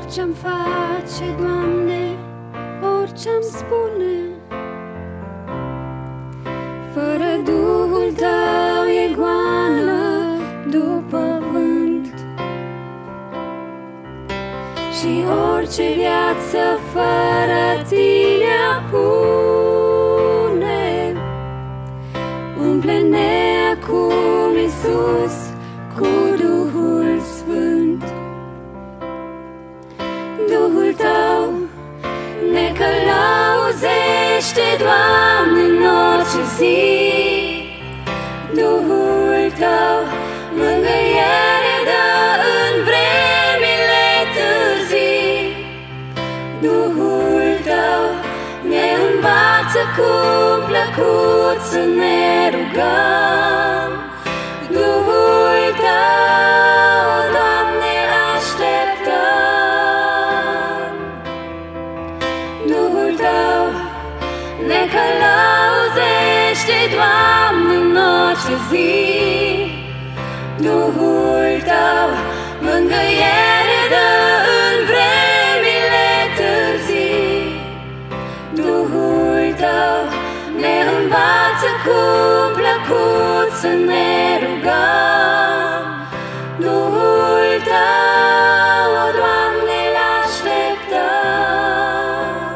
Orice-am face, Doamne, orice-am spune, fără Duhul Tău e goală după vânt. Și orice viață fără Tine apune, umple-ne acum, Iisus, cu Duhul Sfânt. Duhul Tău ne călăuzește, Doamne, în orice zi. Duhul Tău mângâiere dă în vremile târzii. Duhul Tău ne învață cum plăcut să ne rugăm. Duhul Tău, Doamne, așteptăm. Duhul Tău ne călăuzește, Doamne, în orice zi. Duhul Tău mângâiere dă în vremile târzii. Duhul Tău ne învață cum plăcut să ne rugăm. Duhul Tău, Doamne, l-așteptăm.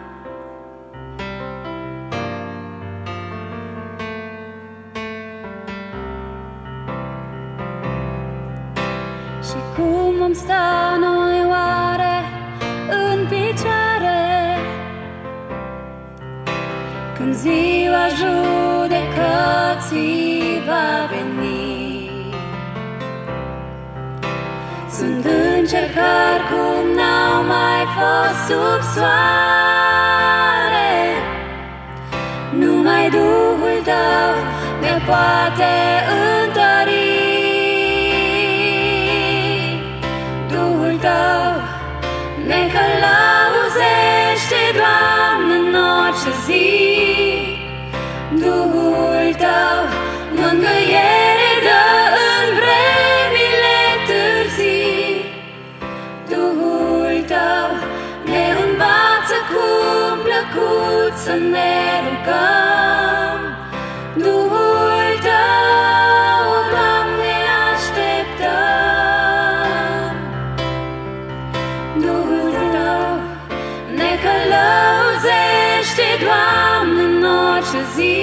Și cum vom sta noi oare în picioare când ziua judecății va veni? Sunt încercări cum n-au mai fost sub soare. Numai Duhul Tău ne poate întări. Duhul Tău ne călăuzește, Doamne, în orice zi. Duhul Tău mângâiere dă în vremile târzii. Duhul Tău ne învață cum plăcut să ne rugăm. Duhul Tău, Doamne, așteptăm. Duhul Tău ne călăuzește, Doamne, în orice zi.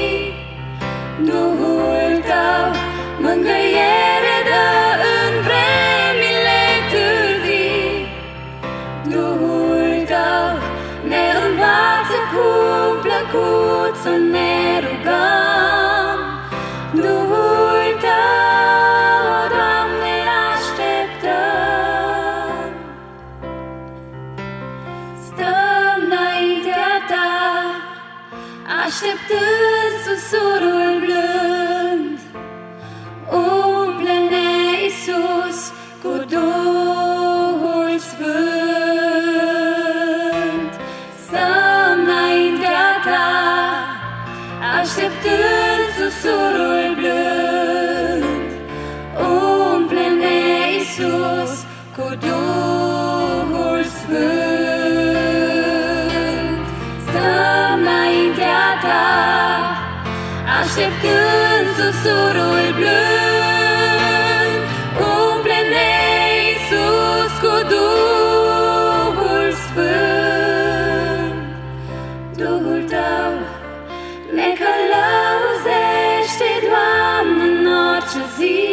Duhul Tău mângâiere dă în vremile târzii. Duhul Tău ne învață cum plăcut să ne rugăm. Duhul Tău, Doamne, așteptăm. Stăm înaintea Ta, așteptând susurul blând. Umple-ne, Iisus, cu Duhul Sfânt. Stăm înaintea Ta, așteptând susurul blând. Umple-ne, Iisus, cu Duhul Sfânt. Stăm înaintea Ta, așteptând susurul blând. Umple-ne, Iisus, cu Duhul Sfânt. Duhul Tău ne călăuzește, Doamne, în orice zi.